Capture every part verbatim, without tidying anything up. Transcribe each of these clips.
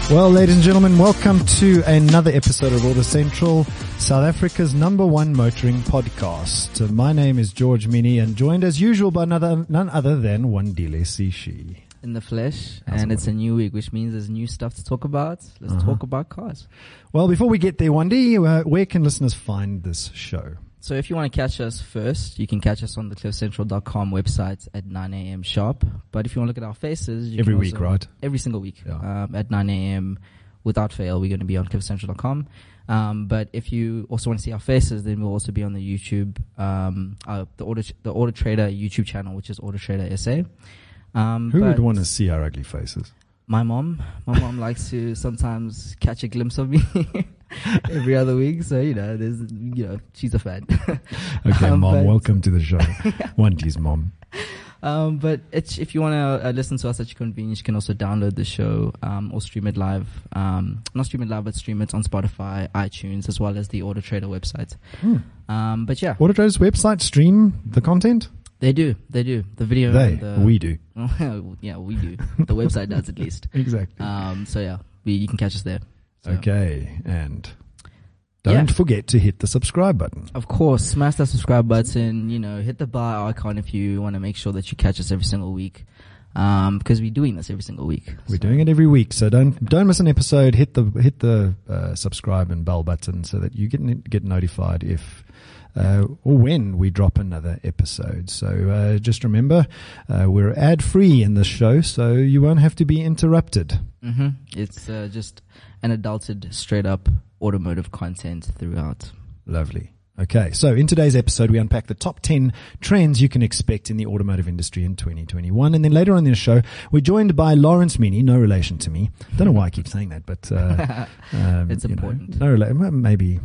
Well, ladies and gentlemen, welcome to another episode of Auto Central, South Africa's number one motoring podcast. My name is George Mini, and joined as usual by another, none other than Wandile Sishi. In the flesh, How's and it it's a new week, which means there's new stuff to talk about. Let's Uh-huh. talk about cars. Well, before we get there, Wandi, uh, where can listeners find this show? So if you want to catch us first, you can catch us on the cliff central dot com website at nine a.m. sharp. But if you want to look at our faces, you Every can week, also, right? Every single week, Yeah. um, at nine a.m. without fail, we're going to be on cliff central dot com. Um, but if you also want to see our faces, then we'll also be on the YouTube, um, uh, the Auto, the Auto Trader YouTube channel, which is Auto Trader S A. Um, Who would but want to see our ugly faces? My mom. My mom likes to sometimes catch a glimpse of me every other week. So, you know, there's, you know, she's a fan. Okay, Um, Mom, but- welcome to the show. Wandi's mom. Um, but it's, if you want to uh, listen to us at your convenience, you can also download the show, um, or stream it live. Um, not stream it live, but stream it on Spotify, iTunes, as well as the Auto Trader website. Hmm. Um, but yeah, Auto Trader's website stream the content? they do. They do. The video. They, and the, we do. yeah, we do. The website does at least. Exactly. Um, so yeah, we, you can catch us there. So. Okay, and don't Yeah. forget to hit the subscribe button. Of course, smash that subscribe button, you know, hit the bell icon if you want to make sure that you catch us every single week. Um, because we're doing this every single week. We're So- doing it every week, so don't don't miss an episode. Hit the hit the uh, subscribe and bell button so that you get get notified if uh, or when we drop another episode. So uh, just remember, uh, we're ad free in this show, so you won't have to be interrupted. Mm-hmm. It's uh, just an adulted, straight up automotive content throughout. Lovely. Okay, so in today's episode, we unpack the top ten trends you can expect in the automotive industry in twenty twenty-one. And then later on in the show, we're joined by Lawrence Mini, no relation to me. Don't know why I keep saying that, but uh, um, It's you know, important. no relation, maybe.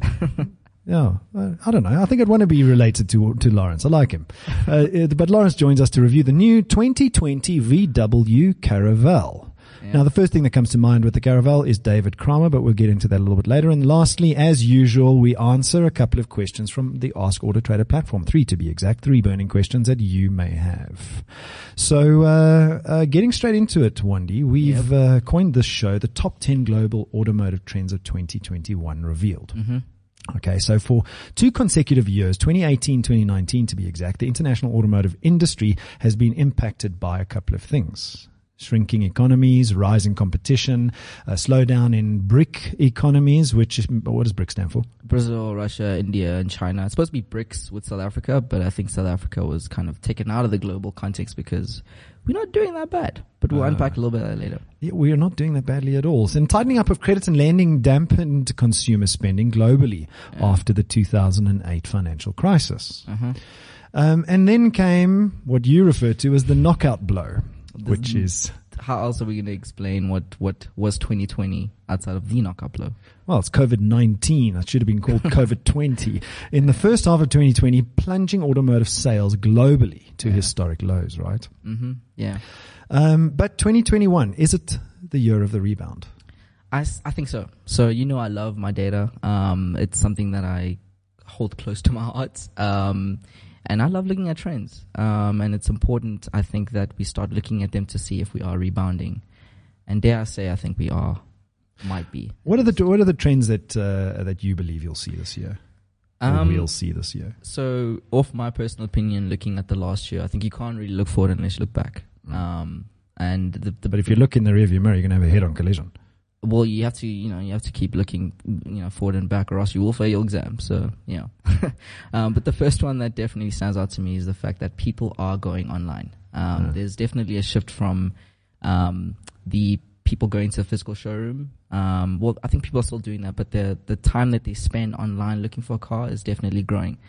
Yeah, uh, I don't know. I think I'd want to be related to to Lawrence. I like him. Uh, it- but Lawrence joins us to review the new twenty twenty V W Caravelle. Yeah. Now, the first thing that comes to mind with the Caravelle is David Kramer, but we'll get into that a little bit later. And lastly, as usual, we answer a couple of questions from the Ask Auto Trader platform. Three to be exact. Three burning questions that you may have. So, uh, uh getting straight into it, Wandi, we've uh, coined this show the top ten global automotive trends of twenty twenty-one revealed. Mm-hmm. Okay, so for two consecutive years, twenty eighteen, twenty nineteen to be exact, the international automotive industry has been impacted by a couple of things. Shrinking economies, rising competition, a slowdown in BRIC economies, which is, what does BRIC stand for? Brazil, Russia, India, and China. It's supposed to be BRICS with South Africa, but I think South Africa was kind of taken out of the global context because we're not doing that bad. But we'll Uh, unpack a little bit of that later. Yeah, we are not doing that badly at all. And tightening up of credit and lending dampened consumer spending globally Yeah. after the two thousand eight financial crisis. Uh-huh. Um, and then came what you refer to as the knockout blow, The- which is... How else are we going to explain what, what was twenty twenty outside of the knockout blow? Well, it's COVID nineteen. It should have been called COVID twenty. In the first half of twenty twenty, plunging automotive sales globally to Yeah. historic lows, right? Mm-hmm. Yeah. Um, but twenty twenty-one, is it the year of the rebound? I, s- I think so. So, you know, I love my data. Um, it's something that I hold close to my heart. Um, and I love looking at trends. Um, and it's important, I think, that we start looking at them to see if we are rebounding. And dare I say, I think we are, might be. What are the what are the trends that uh, that you believe you'll see this year? Or Um, we'll see this year. So, off my personal opinion, looking at the last year, I think you can't really look forward unless you look back. Um, and the, the But if you look in the rearview mirror, you're going to have a head-on collision. Well, you have to, you know, you have to keep looking, you know, forward and back, or else you will fail your exam. So, you know. um, but the first one that definitely stands out to me is the fact that people are going online. Um, Yeah. There's definitely a shift from um, the people going to the physical showroom. Um, well, I think people are still doing that, but the the time that they spend online looking for a car is definitely growing.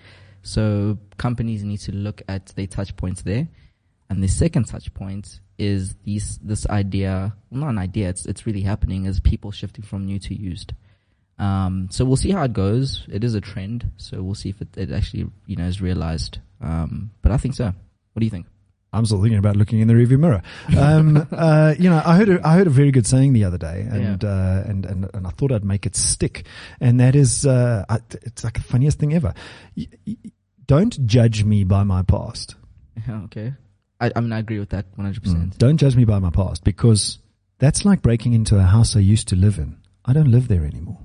So companies need to look at their touch points there. And the second touch point is these, this idea, well, not an idea, it's, it's really happening, is people shifting from new to used. Um, so we'll see how it goes. It is a trend. So we'll see if it, it actually, you know, is realized. Um, but I think so. What do you think? I'm still thinking about looking in the rearview mirror. Um, uh, you know, I heard a, I heard a very good saying the other day, and Yeah. uh, and and and I thought I'd make it stick, and that is, uh, I, it's like the funniest thing ever. Y- y- don't judge me by my past. Okay. I, I mean, I agree with that one hundred Mm. percent. Don't judge me by my past, because That's like breaking into a house I used to live in. I don't live there anymore.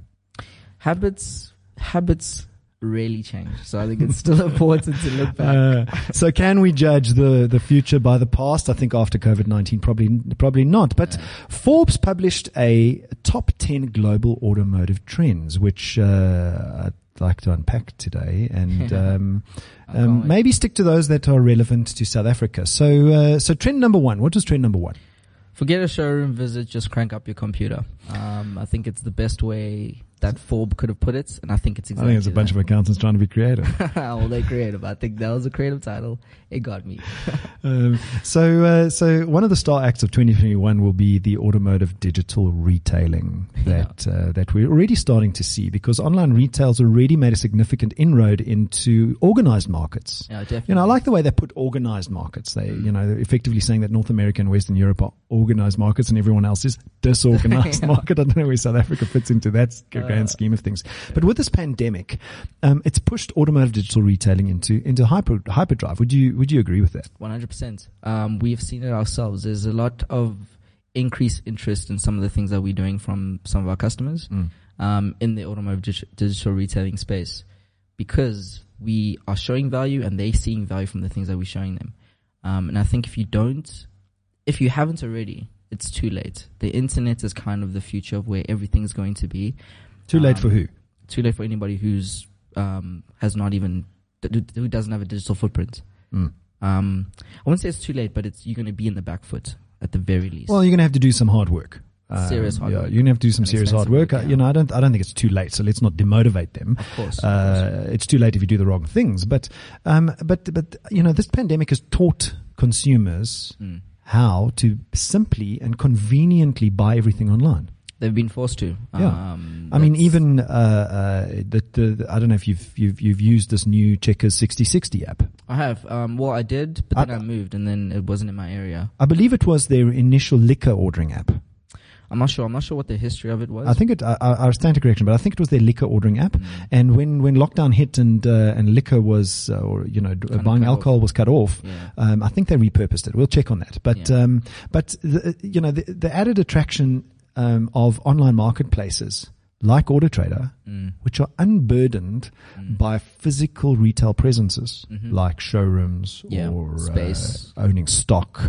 Habits, habits really change. So I think it's still important to look back. Uh, so can we judge the, the future by the past? I think after COVID nineteen, probably, probably not. But yeah. Forbes published a top ten global automotive trends, which, uh, I'd like to unpack today and, um, um, maybe stick to those that are relevant to South Africa. So, uh, so trend number one, what was trend number one? Forget a showroom visit, just crank up your computer. Um, I think it's the best way that Forbes could have put it, and I think it's exactly I think it's a bunch that. of accountants trying to be creative. Well, they're creative. I think that was a creative title. It got me. um, so, uh, so one of the star acts of twenty twenty-one will be the automotive digital retailing that, yeah. uh, that we're already starting to see, because online retail's already made a significant inroad into organized markets. Yeah, definitely. You know, I like the way they put organized markets. They, you know, they're effectively saying that North America and Western Europe are organized markets and everyone else is disorganized yeah. market. I don't know where South Africa fits into that grand uh, scheme of things. But with this pandemic, um, it's pushed automotive digital retailing into, into hyper, hyperdrive. Would you, would you agree with that? one hundred percent. Um, we've seen it ourselves. There's a lot of increased interest in some of the things that we're doing from some of our customers, mm. um, in the automotive dig- digital retailing space, because we are showing value and they're seeing value from the things that we're showing them. Um, and I think if you don't, if you haven't already, it's too late. The internet is kind of the future of where everything's going to be. Too late um, for who? Too late for anybody who's um, has not even who doesn't have a digital footprint. Mm. Um, I wouldn't say it's too late, but it's you're going to be in the back foot at the very least. Well, you're going to have to do some hard work. Um, serious hard yeah, work. you're going to have to do some and serious hard work. work yeah. You know, I don't, I don't think it's too late. So let's not demotivate them. Of course, of uh, course. It's too late if you do the wrong things. But, um, but, but, you know, this pandemic has taught consumers mm. how to simply and conveniently buy everything online. They've been forced to. Yeah. Um, I mean, even, uh, uh, the, the, the, I don't know if you've, you've, you've used this new Checkers sixty sixty app. I have. Um, well, I did, but then I, I moved and then it wasn't in my area. I believe it was their initial liquor ordering app. I'm not sure. I'm not sure what the history of it was. I think it, I, I stand to correction, but I think it was their liquor ordering app. Mm. And when, when lockdown hit and, uh, and liquor was, uh, or, you know, kind buying alcohol off. was cut off, yeah. um, I think they repurposed it. We'll check on that. But, yeah. um, but, the, you know, the, the added attraction, um, of online marketplaces like AutoTrader, mm. which are unburdened mm. by physical retail presences mm-hmm. like showrooms yeah. or space, uh, owning stock,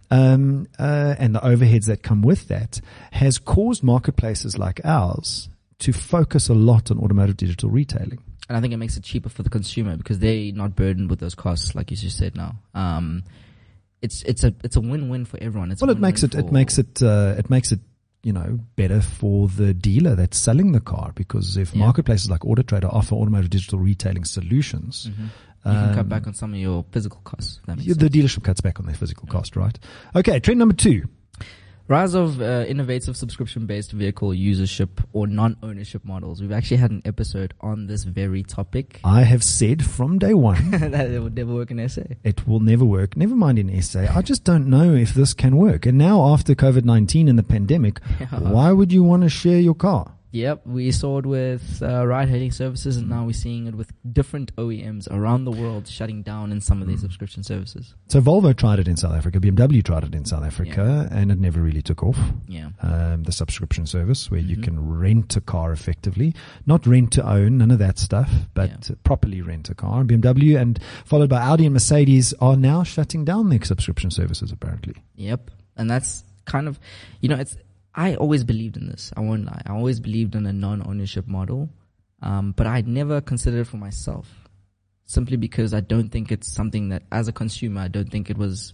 um, uh, and the overheads that come with that, has caused marketplaces like ours to focus a lot on automotive digital retailing. And I think it makes it cheaper for the consumer because they're not burdened with those costs, like you just said now. Um, it's it's a it's a win-win for everyone. It's well, it makes it it makes it uh, it makes it. you know, better for the dealer that's selling the car, because if yeah. marketplaces like AutoTrader offer automotive digital retailing solutions, mm-hmm. you um, can cut back on some of your physical costs. That makes the sense. dealership cuts back on their physical yeah. cost, right? Okay, trend number two. Rise of uh, innovative subscription-based vehicle usership or non-ownership models. We've actually had an episode on this very topic. I have said from day one that it would never work in S A. It will never work. Never mind in S A. I just don't know if this can work. And now after COVID nineteen and the pandemic, yeah. why would you want to share your car? Yep, we saw it with uh, ride-hailing services, and now we're seeing it with different O E Ms around the world shutting down in some of these subscription services. So Volvo tried it in South Africa, B M W tried it in South Africa, yeah. and it never really took off. Yeah, um, the subscription service where mm-hmm. you can rent a car effectively, not rent to own, none of that stuff, but yeah. properly rent a car. B M W and followed by Audi and Mercedes are now shutting down their subscription services apparently. Yep, and that's kind of, you know, it's. I always believed in this. I won't lie. I always believed in a non-ownership model, um, but I'd never considered it for myself, simply because I don't think it's something that, as a consumer, I don't think it was.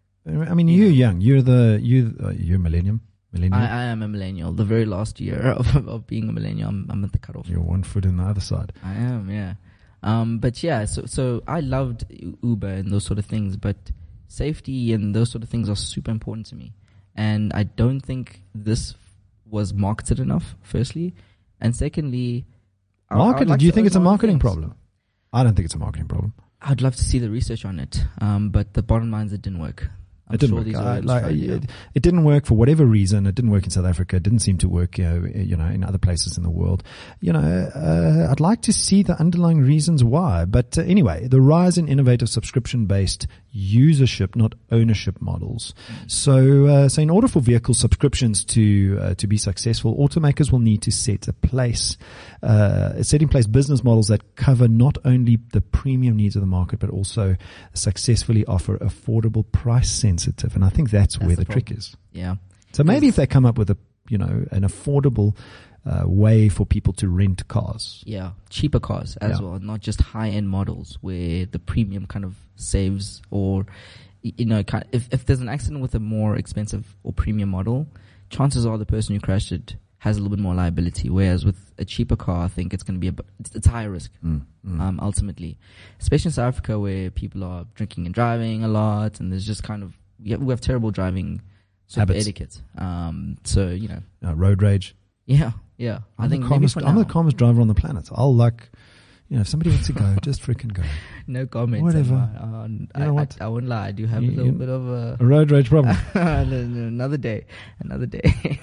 I mean, you're know, young. You're the you. Uh, you're millennium. Millennial. I, I am a millennial. The very last year of, of being a millennial, I'm, I'm at the cutoff. You're one foot in the other side. I am, yeah. Um, but yeah, so so I loved Uber and those sort of things, but safety and those sort of things are super important to me. And I don't think this was marketed enough, firstly. And secondly, marketed? Like do you think it's a marketing things. problem? I don't think it's a marketing problem. I'd love to see the research on it. Um, but the bottom line is it didn't work. I'm it didn't sure work. these I- are like, Australia. it, it didn't work for whatever reason. It didn't work in South Africa. It didn't seem to work, you know, you know in other places in the world. You know, uh, I'd like to see the underlying reasons why. But uh, anyway, the rise in innovative subscription-based usership, not ownership models. Mm. So, uh, so in order for vehicle subscriptions to uh, to be successful, automakers will need to set a place, uh, set in place business models that cover not only the premium needs of the market, but also successfully offer affordable, price sensitive. And I think that's, That's where the the, trick is. Yeah. So maybe if they come up with a, you know, an affordable uh, way for people to rent cars. Yeah, cheaper cars as Yeah. well, not just high-end models where the premium kind of saves, or y- you know, kind if if there's an accident with a more expensive or premium model, chances are the person who crashed it has a little bit more liability. Whereas with a cheaper car, I think it's going to be a b- it's, it's higher risk. Mm, mm. Um, ultimately, especially in South Africa where people are drinking and driving a lot, and there's just kind of we have, we have terrible driving sort of Habits. etiquette. Um, so you know, Uh, road rage. yeah, yeah. I'm I think the maybe calmest, for I'm now, the calmest driver on the planet. I'll like, you know, if somebody wants to go, just freaking go. no comment. Whatever. On, on, You I, know I, what? I, won't lie. I do have You- a little you- bit of a A road rage problem. another day, another day.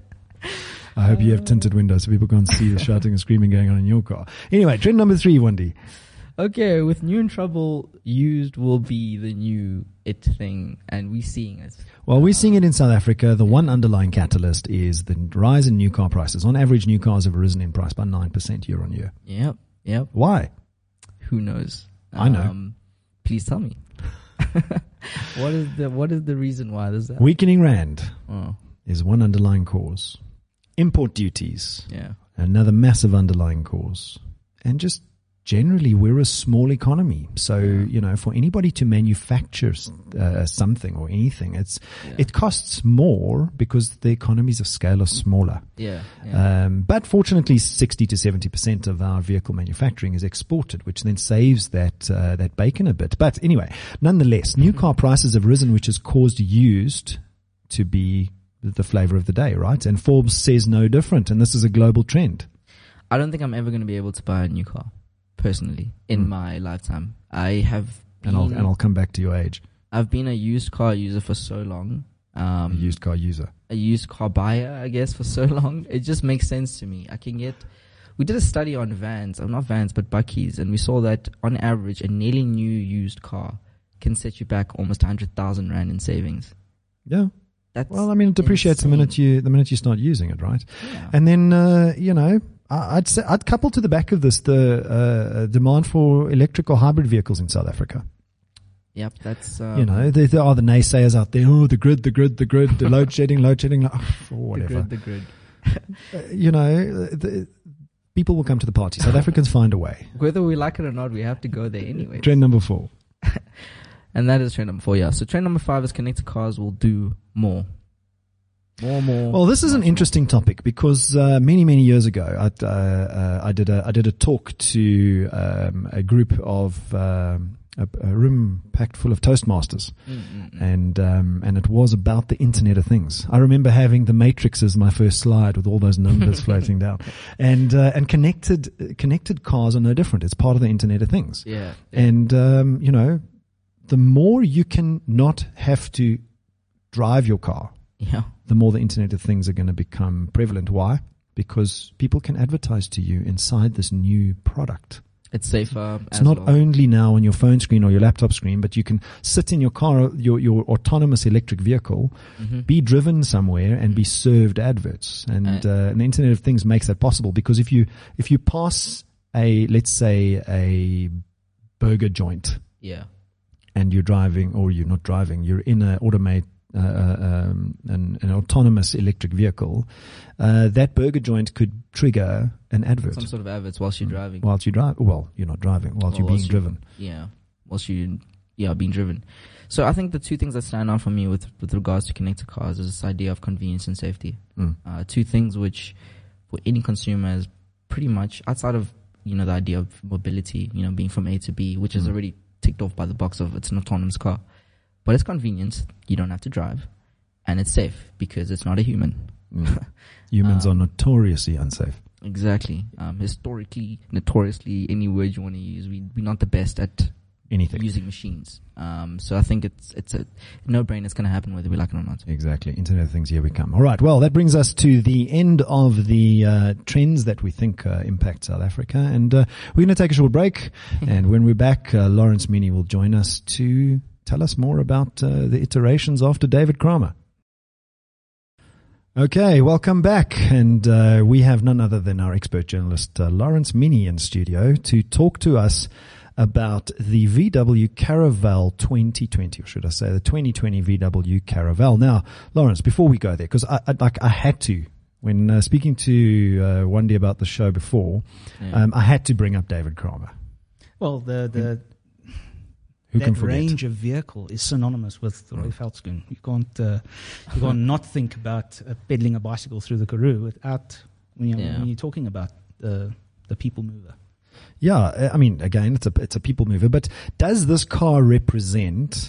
I hope you have tinted windows so people can't see the shouting and screaming going on in your car. Anyway, trend number three, Wendy. Okay, with new in trouble, used will be the new it thing, and we're seeing it. Well, we're seeing it in South Africa. The one underlying catalyst is the rise in new car prices. On average, new cars have risen in price by nine percent year on year. Yep, yep. Why? Who knows? I know. Um, please tell me. what is the what is the reason why there's that? Weakening rand Oh, is one underlying cause. Import duties, yeah. another massive underlying cause. And just generally, we're a small economy. So, you know, for anybody to manufacture uh, something or anything, it's Yeah. it costs more because the economies of scale are smaller. Yeah. yeah. Um, but fortunately, sixty to seventy percent of our vehicle manufacturing is exported, which then saves that uh, that bacon a bit. But anyway, nonetheless, new car prices have risen, which has caused used to be the flavor of the day, right? And Forbes says no different, and this is a global trend. I don't think I'm ever going to be able to buy a new car, personally, in Mm. my lifetime. I have been, And I'll and I'll come back to your age, I've been a used car user for so long. Um, a used car user. a used car buyer, I guess, for so long. It just makes sense to me. I can get. We did a study on vans, or not vans, but buckies, and we saw that on average, a nearly new used car can set you back almost one hundred thousand rand in savings. Yeah. That's Well, I mean, it depreciates the insane. minute you the minute you start using it, right? Yeah. And then, uh, you know, I- I'd say, I'd couple to the back of this the uh, demand for electric or hybrid vehicles in South Africa. Yep, that's um, You know, there, there are the naysayers out there. Oh, the grid, the grid, the grid, the load shedding, load shedding, oh, the whatever. grid, the grid. Uh, you know, the, people will come to the party. South Africans find a way. Whether we like it or not, we have to go there anyway. Trend number four. And that is trend number four, yeah. So trend number five is connected cars will do more. More, more. Well, this is an much interesting topic because uh, many, many years ago, I, uh, uh, I did a I did a talk to um, a group of um, a, a room packed full of Toastmasters, more. Mm, mm, mm. and um, and it was about the Internet of Things. I remember having the Matrix as my first slide with all those numbers floating down, and uh, and connected connected cars are no different. It's part of the Internet of Things, Yeah. yeah. and um, you know, the more you can not have to drive your car, Yeah. the more the Internet of Things are going to become prevalent. Why? Because people can advertise to you inside this new product. It's safer. It's as not well. only now on your phone screen or your laptop screen, but you can sit in your car, your, your autonomous electric vehicle, Mhm. be driven somewhere and be served adverts. And, Uh, uh, and the Internet of Things makes that possible because if you, if you pass a, let's say a burger joint Yeah. and you're driving, or you're not driving, you're in an automate, uh, uh, um, an, an autonomous electric vehicle, uh, that burger joint could trigger an advert Some sort of adverts whilst you're driving. whilst you drive. Well, you're not driving, whilst Or you're being whilst you- driven. Yeah. Whilst you, yeah, being driven. So I think the two things that stand out for me with, with regards to connected cars is this idea of convenience and safety. Mm. Uh, two things which for any consumer is pretty much outside of, you know, the idea of mobility, you know, being from A to B, which is Mm. already ticked off by the box of it's an autonomous car. But it's convenient. You don't have to drive. And it's safe because it's not a human. Mm. Humans Um, are notoriously unsafe. Exactly. Um, historically, notoriously, any word you want to use, we, we're not the best at anything. using machines. Um, so I think it's it's a no-brainer. It's going to happen whether we like it or not. Exactly. Internet of Things, here we come. All right. Well, that brings us to the end of the uh, trends that we think uh, impact South Africa. And uh, we're going to take a short break. And when we're back, uh, Lawrence Mini will join us to tell us more about uh, the iterations after David Kramer. Okay, welcome back. And uh, we have none other than our expert journalist, uh, Lawrence Mini, in studio to talk to us about the V W Caravelle twenty twenty, or should I say the twenty twenty V W Caravelle. Now, Lawrence, before we go there, because I, I, like, I had to, when uh, speaking to uh, Wendy about the show before, yeah. um, I had to bring up David Kramer. Well, the the Who that can forget? range of vehicle is synonymous with the Roy Veldskoen. You can't uh, you can't not think about uh, pedaling a bicycle through the Karoo without when you're, Yeah. when you're talking about the the people mover. Yeah, I mean, again, it's a it's a people mover. But does this car represent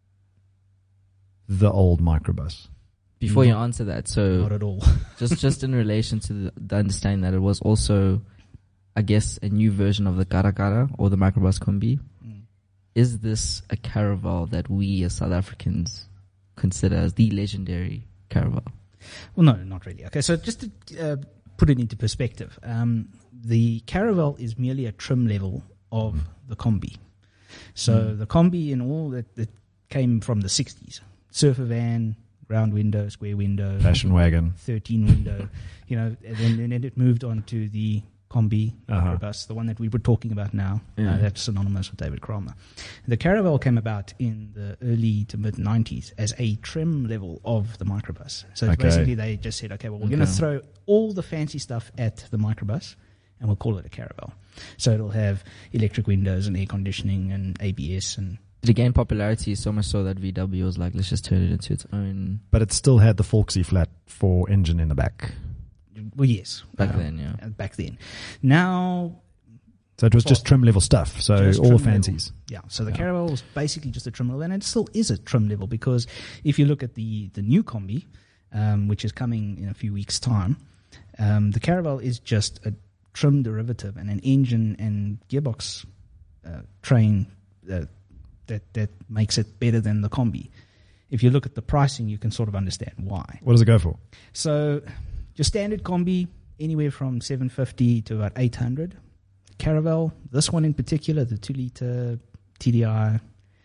the old microbus? Before you answer that, so Not at all. just just in relation to the, the understanding that it was also, I guess, a new version of the Karakara or the microbus combi. Mm. Is this a Caravelle that we as South Africans consider as the legendary Caravelle? Well, no, not really. Okay, so just to uh, put it into perspective, um, the Caravelle is merely a trim level of the combi. So Mm. the combi and all that, that came from the sixties. Surfer van, round window, square window, Fashion wagon. thirteen window, you know, and then, and then it moved on to the combi Uh-huh. microbus, the one that we were talking about now. Yeah. Uh, that's synonymous with David Kramer. The Caravelle came about in the early to mid nineties as a trim level of the microbus. So it's Okay. basically they just said, okay, well, we're going to Okay. throw all the fancy stuff at the microbus and we'll call it a Caravelle. So it'll have electric windows and air conditioning and A B S and It gained popularity so much so that V W was like, let's just turn it into its own. But it still had the Volksy flat four engine in the back. well, yes, Back um, then, yeah. uh, back then. Now, So it was just trim level stuff. So Just all the trim level. fancies. yeah, so the Yeah. Caravelle was basically just a trim level, and it still is a trim level because if you look at the the new combi, um, which is coming in a few weeks' time, um, the Caravelle is just a trim derivative and an engine and gearbox uh, train uh, that that makes it better than the combi. If you look at the pricing, you can sort of understand why. What does it go for? So your standard combi, anywhere from seven fifty to about eight hundred. Caravelle, this one in particular, the two litre T D I,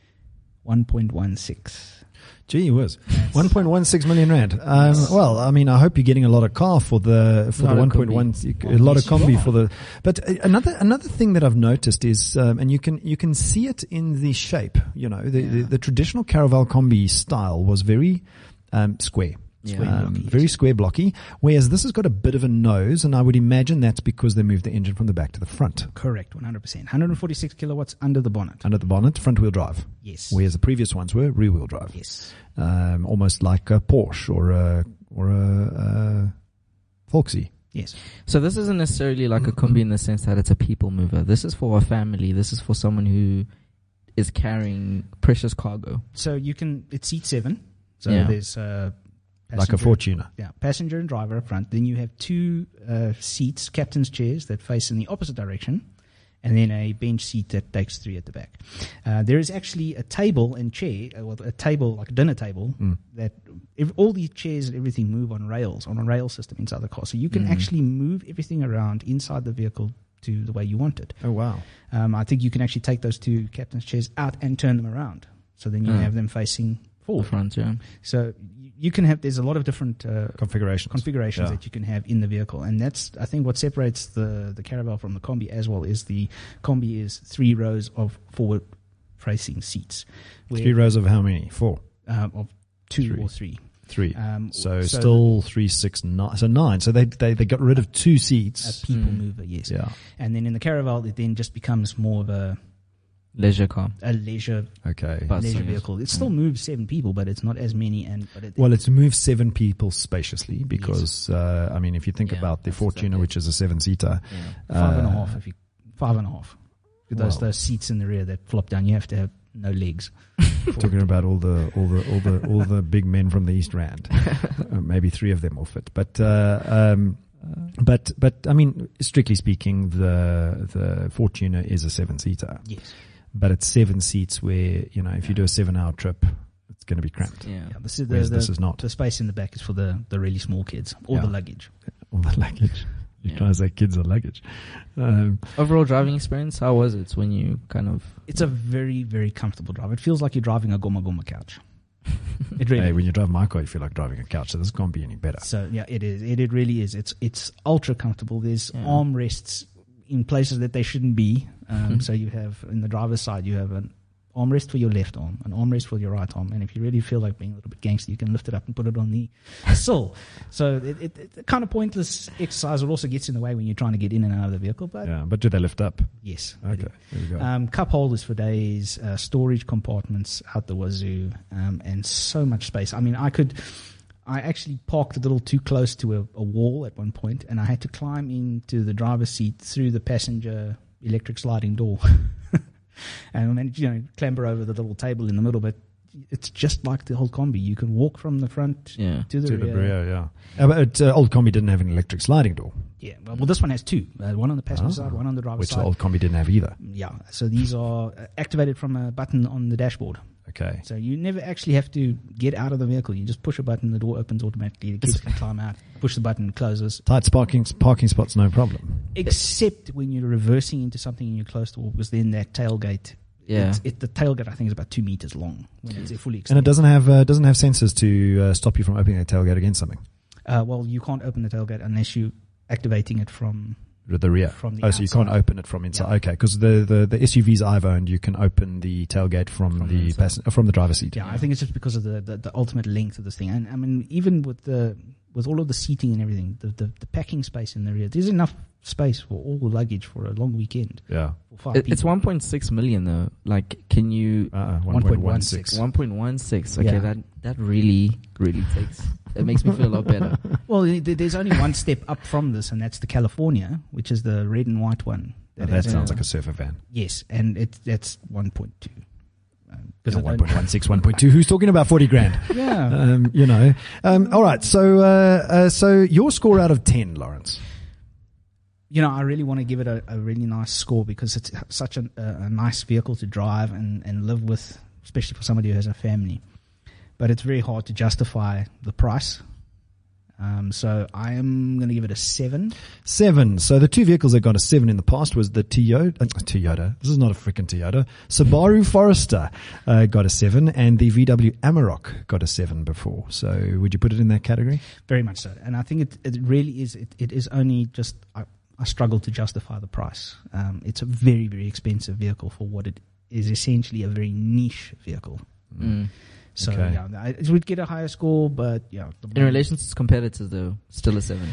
one point one six. Gee whiz. one point one six million rand. Um, well, I mean, I hope you're getting a lot of car for the, for Lot the of one point one, combi. a lot of Yes, you combi are. for the, but uh, another, another thing that I've noticed is, um, and you can, you can see it in the shape, you know, the, the, the traditional Caravelle combi style was very, um, square. Yeah. Square Um, blocky, very yes. square blocky, whereas this has got a bit of a nose, and I would imagine that's because they moved the engine from the back to the front. Correct, one hundred percent. one hundred forty-six kilowatts under the bonnet. Under the bonnet, front wheel drive, Yes. whereas the previous ones were rear wheel drive. Yes. Um, almost like a Porsche or a, or a, uh, Volksy. Yes. So this isn't necessarily like a combi in the sense that it's a people mover. This is for a family. This is for someone who is carrying precious cargo. So you can, it's seat seven. So Yeah. there's uh, Like a passenger- Fortuner. Yeah, passenger and driver up front. Then you have two uh, seats, captain's chairs that face in the opposite direction, and then a bench seat that takes three at the back. Uh, there is actually a table and chair, uh, well, a table like a dinner table Mm. that if all these chairs and everything move on rails on a rail system inside the car, so you can Mm. actually move everything around inside the vehicle to the way you want it. Oh, wow. Um, I think you can actually take those two captain's chairs out and turn them around, so then you Mm. have them facing The forward. front, yeah. So you, you can have. There's a lot of different. Uh, Configurations. configurations Yeah. that you can have in the vehicle, and that's I think what separates the the Caravelle from the combi as well is the combi is three rows of forward facing seats, where, Three rows of how many? Four. um, of two Three. or three. Three. Um, So, still three, six, nine. So nine. So they, they, they got rid of two a seats. people Mm. mover, yes. Yeah. And then in the Caravelle, it then just becomes more of a Leisure car. a leisure Okay. Bus, I leisure guess. vehicle. It still moves seven people, but it's not as many. And but it, Well, it's moved seven people spaciously because, uh, I mean, if you think Yeah, about the that's Fortuner, exactly which is a seven seater. Yeah. five and a uh, half. If you five and a half. With those Wow. those seats in the rear that flop down, you have to have no legs. Talking about all the all the all the all the big men from the East Rand, uh, maybe three of them will fit. But uh, um, but but I mean, strictly speaking, the the Fortuner is a seven seater. Yes. but it's seven seats where, you know, if you do a seven hour trip, it's going to be cramped. Yeah. Yeah, this is the, Whereas the, this is not. the space in the back is for the, the really small kids or Yeah. the luggage. All the luggage. You Yeah. try to say kids are luggage. Um, Overall driving experience, how was it when you kind of... It's a very, very comfortable drive. It feels like you're driving a Goma Goma couch. It really hey, when you drive my car, you feel like driving a couch, so this can't be any better. So yeah, it is. It, it really is. It's it's ultra comfortable. There's Yeah. armrests in places that they shouldn't be. Um, Mhm. So you have in the driver's side, you have an armrest for your left arm, an armrest for your right arm, and if you really feel like being a little bit gangster, you can lift it up and put it on the sill. So it, it, it's a kind of pointless exercise. It also gets in the way when you're trying to get in and out of the vehicle. But Yeah, but do they lift up? yes, they Okay, do. there you go. Um, cup holders for days, uh, storage compartments out the wazoo, um, and so much space. I mean, I could, I actually parked a little too close to a, a wall at one point, and I had to climb into the driver's seat through the passenger electric sliding door, and then you know clamber over the little table in the middle. But it's just like the old combi. You can walk from the front Yeah. to the to rear. the rear, yeah. Uh, but uh, old combi didn't have an electric sliding door, Yeah, well, well, this one has two. Uh, one on the passenger Ah. side, one on the driver's which the side. old combi didn't have either. Yeah, so these are uh, activated from a button on the dashboard. Okay. So you never actually have to get out of the vehicle. You just push a button, the door opens automatically. The kids can climb out. Push the button, it closes. Tight parking, parking spots, no problem. Except when you're reversing into something and you're close to, because then that tailgate, Yeah. it's, it, the tailgate I think is about two meters long when it's fully And extended. it doesn't have uh, doesn't have sensors to uh, stop you from opening the tailgate against something. Uh, well, you can't open the tailgate unless you're activating it from. The rear. From the oh, so you can't outside. open it from inside. Yeah. Okay, because the, the, the S U Vs I've owned, you can open the tailgate from, From the inside. passen- uh, from the driver's seat. Yeah, I think it's just because of the, the, the ultimate length of this thing. And I mean, even with the with all of the seating and everything, the, the, the packing space in the rear, there's enough space for all the luggage for a long weekend. Yeah. For five It, people. it's one point six million though. Like, can you... Uh, one point one one six. one point one six. Okay, Yeah. that, that really, really takes... It makes me feel a lot better. Well, th- there's only one step up from this, and that's the California, which is the red and white one. That, has sounds a- like a surfer van. Yes, and it that's one point two. Um, Yeah, I don't- one point one six, one point two. Who's talking about forty grand? Yeah. um, you know. Um, all right. So, uh, uh, so your score out of ten, Lawrence. You know, I really want to give it a, a really nice score because it's such a, a, a nice vehicle to drive and, and live with, especially for somebody who has a family. But it's very hard to justify the price. Um, so I am going to give it a seven. Seven. So the two vehicles that got a seven in the past was the Toyota. Uh, Toyota. This is not a freaking Toyota. Subaru Forester uh, got a seven, and the V W Amarok got a seven before. So would you put it in that category? Very much so. And I think it, it really is, it, it is only just, I, I struggle to justify the price. Um, it's a very, very expensive vehicle for what it is essentially a very niche vehicle. Mm. So Okay. yeah, I- it would get a higher score, but yeah. the In relation to its competitors though, still a seven.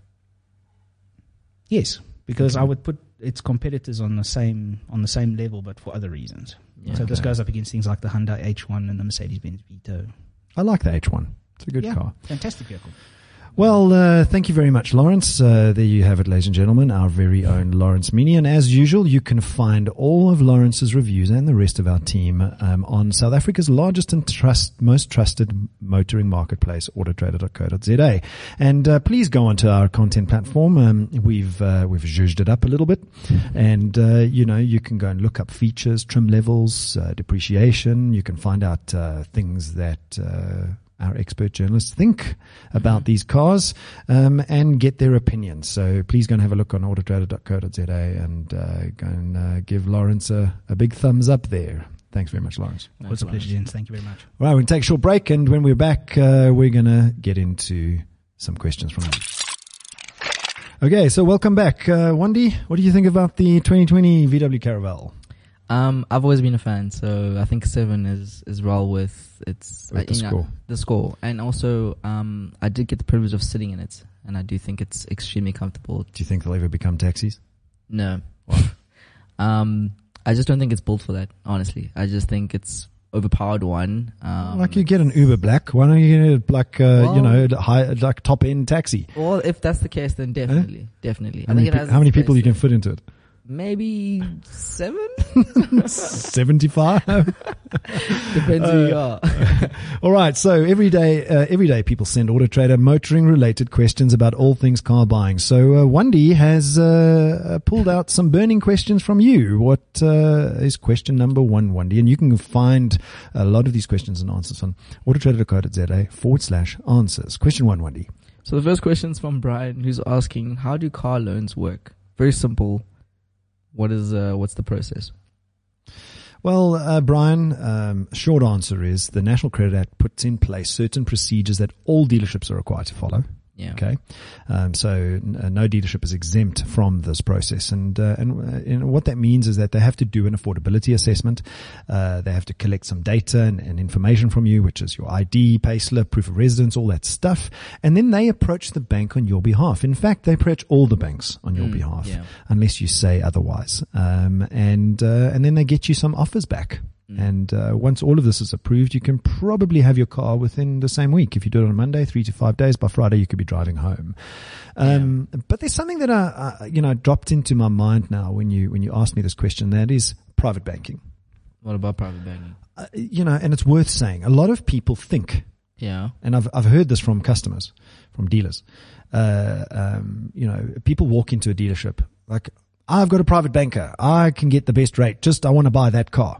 Yes, because Okay. I would put its competitors on the same on the same level, but for other reasons. Yeah. So this Okay. goes up against things like the Hyundai H one and the Mercedes-Benz Vito. I like the H one. It's a good Yeah. car. Fantastic vehicle. Well, uh, thank you very much, Lawrence. Uh, there you have it, ladies and gentlemen, our very own Lawrence Meany. And as usual, you can find all of Lawrence's reviews and the rest of our team um, on South Africa's largest and trust, most trusted motoring marketplace, autotrader dot co dot za. And uh, please go onto our content platform. Um, we've uh, we've zhuzhed it up a little bit, and uh, you know you can go and look up features, trim levels, uh, depreciation. You can find out uh, things that. Uh, our expert journalists think about these cars um, and get their opinions. So please go and have a look on autotrader dot co dot za and uh, go and uh, give Lawrence a, a big thumbs up there. Thanks very much, Lawrence. It was a pleasure, gents. Thank you very much. All right, we're going to take a short break, and when we're back, uh, we're going to get into some questions from you. Okay, so welcome back. Uh, Wandy, what do you think about the twenty twenty V W Caravelle? Um, I've always been a fan, so I think seven is, is well with its With uh, the you know, score. the score, and also um, I did get the privilege of sitting in it, and I do think it's extremely comfortable. Do you think they'll ever become taxis? No, um, I just don't think it's built for that. Honestly, I just think it's overpowered. One, um, like you get an Uber Black, why don't you get it like, uh, you Well- know, high, like top end taxi? Well, if that's the case, then definitely, definitely. How I many, think it pe- has how many its people place you can there. fit into it? maybe seven. seventy-five. Depends who you are. All right. So every day, uh, every day people send Auto Trader motoring related questions about all things car buying. So, uh, Wendy has, uh, pulled out some burning questions from you. What, uh, is question number one, Wendy? And you can find a lot of these questions and answers on autotrader.co.za forward slash answers. Question one, Wendy. So the first question is from Brian, who's asking, how do car loans work? Very simple. What is, uh, what's the process? Well, uh, Brian, um, short answer is the National Credit Act puts in place certain procedures that all dealerships are required to follow. Yeah. Okay. Um, so n- uh, no dealership is exempt from this process. And, uh, and, uh, and what that means is that they have to do an affordability assessment. Uh, they have to collect some data and, and information from you, which is your I D, payslip, proof of residence, all that stuff. And then they approach the bank on your behalf. In fact, they approach all the banks on your Mm, behalf, yeah. unless you say otherwise. Um, and, uh, and then they get you some offers back. And uh, once all of this is approved, you can probably have your car within the same week. If you do it on Monday, three to five days, by Friday you could be driving home. Um, yeah. But there's something that I, I, you know, dropped into my mind now when you when you asked me this question. That is private banking. What about private banking? Uh, you know, and it's worth saying. A lot of people think, yeah, and I've I've heard this from customers, from dealers. Uh, um, you know, people walk into a dealership like, I've got a private banker. I can get the best rate. Just I want to buy that car.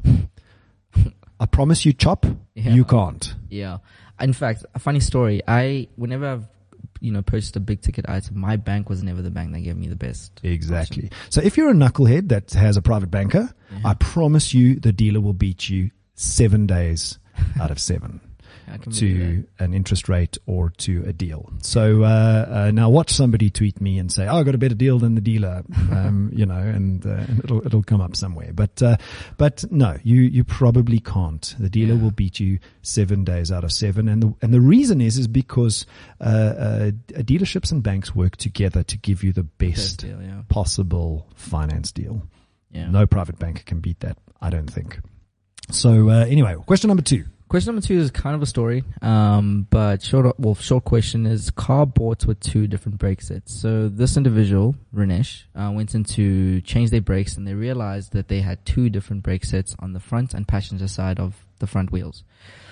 I promise you, chop, Yeah. you can't. Yeah. In fact, a funny story. I, whenever I've, you know, purchased a big ticket item, my bank was never the bank that gave me the best. Exactly. So if you're a knucklehead that has a private banker, Yeah. I promise you the dealer will beat you seven days out of seven. I can believe To an interest rate or to a deal. So uh, uh, now watch somebody tweet me and say, "Oh, I got a better deal than the dealer," um, you know, and, uh, and it'll it'll come up somewhere. But uh, but no, you you probably can't. The dealer Yeah. will beat you seven days out of seven, and the and the reason is is because uh, uh, dealerships and banks work together to give you the best Best deal, yeah. possible finance deal. Yeah. No private banker can beat that, I don't think. So uh, anyway, question number two. Question number two is kind of a story, um, but short, well, short question is car bought with two different brake sets. So this individual, Rinesh, uh, went in to change their brakes and they realized that they had two different brake sets on the front and passenger side of the front wheels.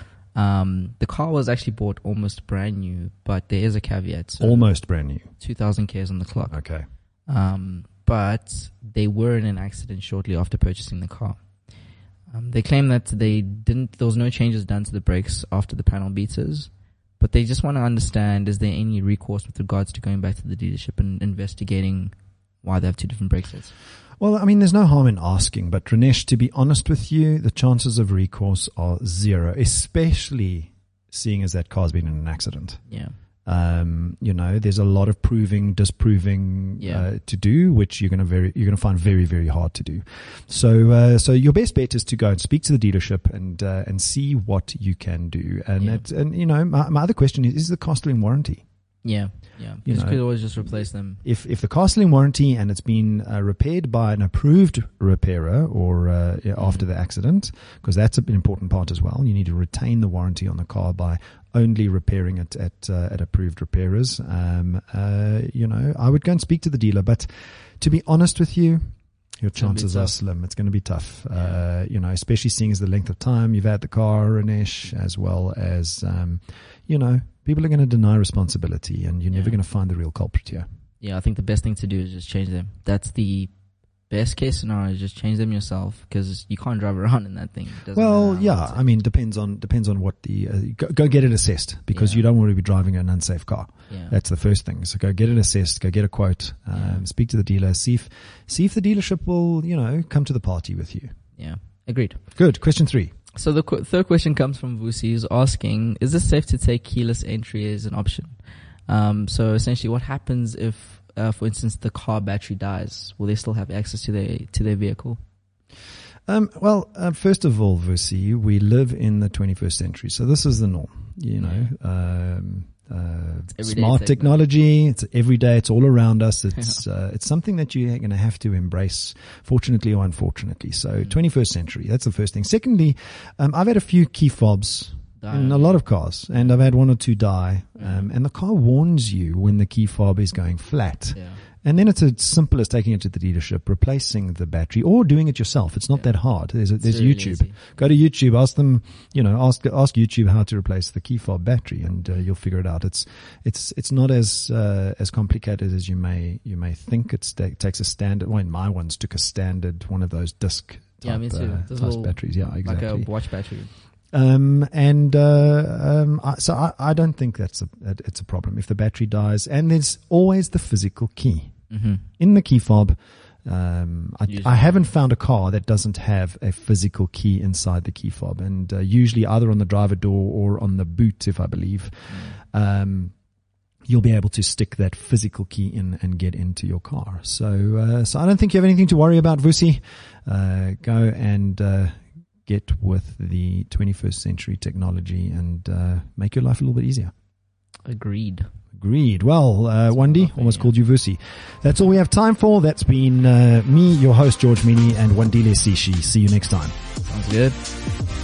Um, the car was actually bought almost brand new, but there is a caveat. So Almost brand new. two thousand Ks on the clock. Okay. Um, but they were in an accident shortly after purchasing the car. Um, they claim that they didn't, there was no changes done to the brakes after the panel beaters, but they just want to understand, is there any recourse with regards to going back to the dealership and investigating why they have two different brake sets? Well, I mean, there's no harm in asking, but Rinesh, to be honest with you, the chances of recourse are zero, especially seeing as that car's been in an accident. Yeah. Um, you know, there's a lot of proving, disproving, Yeah. uh, to do, which you're going to very, you're going to find very, very hard to do. So, uh, so your best bet is to go and speak to the dealership and, uh, and see what you can do. And Yeah. it, and, you know, my, my other question is, is the car still in warranty? Yeah. Yeah. You You know. could always just replace them. If, if the car's still in warranty and it's been uh, repaired by an approved repairer or, uh, yeah, after the accident, because that's an important part as well. You need to retain the warranty on the car by only repairing it at uh, at approved repairers. Um, uh, you know, I would go and speak to the dealer, but to be honest with you, your gonna be chances are tough. slim. It's going to be tough. Uh, you know, especially seeing as the length of time you've had the car, Rinesh, as well as, um, you know, people are going to deny responsibility, and you're never Yeah. going to find the real culprit here. Yeah. I think the best thing to do is just change them. That's the best case scenario, is just change them yourself, because you can't drive around in that thing. It doesn't Well, matter how yeah, long it I mean, depends on depends on what the uh, go, go get it assessed, because Yeah. you don't want to be driving an unsafe car. takes. Yeah. That's the first thing. So go get it assessed, go get a quote, um, Yeah. speak to the dealer, see if see if the dealership will, you know, come to the party with you. Yeah. Agreed. Good. Question three. So the qu- third question comes from Vusi, who's asking, is it safe to take keyless entry as an option? Um, so essentially what happens if, uh, for instance, the car battery dies? Will they still have access to their, to their vehicle? Um, well, uh, first of all, Vusi, we live in the twenty-first century, so this is the norm. You know, um, uh, everyday smart tech, technology. It's every day. It's all around us. It's uh, it's something that you're going to have to embrace, fortunately or unfortunately. So, Mm. twenty-first century. That's the first thing. Secondly, um, I've had a few key fobs Die. in a lot of cars, and I've had one or two die. Um, and the car warns you when the key fob is going flat. Yeah. And then it's as simple as taking it to the dealership, replacing the battery, or doing it yourself. It's not Yeah. that hard. There's a, It's there's really YouTube. easy. Go to YouTube, ask them, you know, ask ask YouTube how to replace the key fob battery, and uh, you'll figure it out. It's it's it's not as uh, as complicated as you may you may think. It's, it takes a standard. Well, my ones took a standard one of those disc Yeah, type, me too. uh, Those type little- batteries. Yeah, exactly. Like a watch battery. Um, and, uh, um, I, so I, I don't think that's a, that it's a problem if the battery dies. And there's always the physical key Mm-hmm. in the key fob. Um, I, Usually. I haven't found a car that doesn't have a physical key inside the key fob, and uh, usually either on the driver door or on the boot, if I believe, um, you'll be able to stick that physical key in and get into your car. So, uh, so I don't think you have anything to worry about, Vusi. Uh, go and, uh, get with the twenty-first century technology and uh, make your life a little bit easier. Agreed. Agreed. Well, uh, Wandi, offer, almost yeah. called you Vusi. That's all we have time for. That's been uh, me, your host, George Mini, and Wandile Sishi. See you next time. Sounds good.